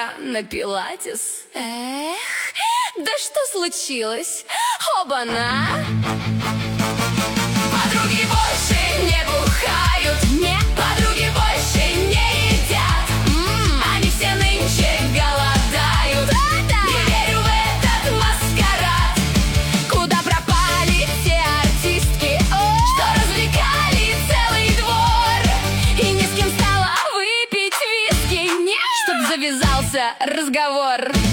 я на пилатес. Эх, да что случилось? Оба-на! Подруги больше не бухают, нет. Подруги больше не едят, они все нынче голодают. Не верю в этот маскарад. Куда пропали те артистки, что развлекали целый двор? И не с кем стало выпить виски, нет, чтоб завязался разговор.